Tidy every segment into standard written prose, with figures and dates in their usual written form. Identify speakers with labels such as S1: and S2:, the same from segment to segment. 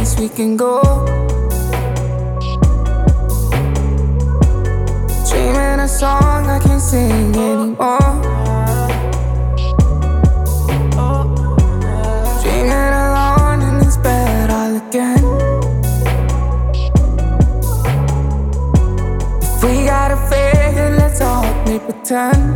S1: place we can go. Dreaming a song I can't sing anymore. Dreaming alone in this bed all again. If we gotta fake it, let's all play pretend.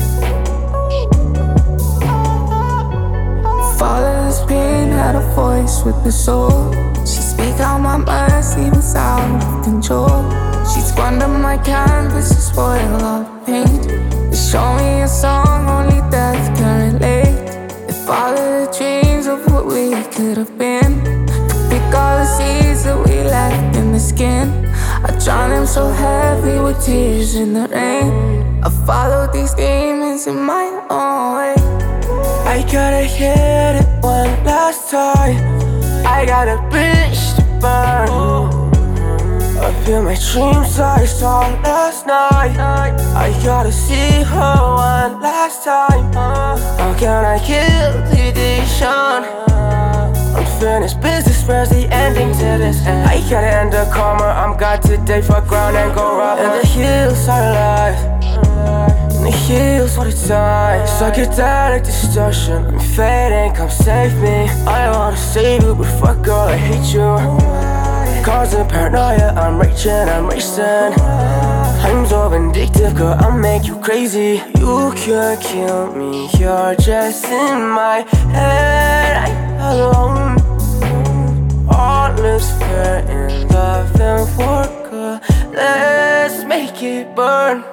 S1: Father's pain had a voice with the soul. She speak out my mercy was out of control. She squander my canvas to spoil all the paint. They show me a song only death can relate. They follow the dreams of what we could have been. Could pick all the seeds that we left in the skin. I drown them so heavy with tears in the rain. I follow these demons in my own way.
S2: I gotta hit it one last time. I got a bridge to burn. I feel my dreams I saw last night. I gotta see her one last time. How can I kill the addiction? Unfinished business, where's the ending to this end? I gotta end the karma, I'm God today, fuck ground and go rob. And the hills are alive, and the heels for the time. Psychedelic distortion, I'm fading, come save me. I wanna save you, but fuck girl, I hate you. Causing paranoia, I'm raging. I'm so vindictive, girl, I'll make you crazy. You can't kill me, you're just in my head. I'm alone. All is fair in love and war, girl. Let's make it burn.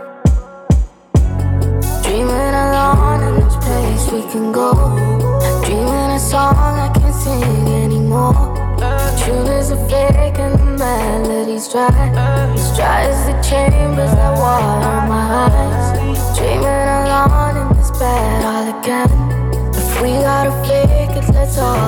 S1: Dreaming alone in this place we can go. Dreaming a song I can't sing anymore. The truth is a fake and the melody's dry. As dry as the chambers that water my eyes. Dreaming alone in this bed all again. If we gotta fake it, let's all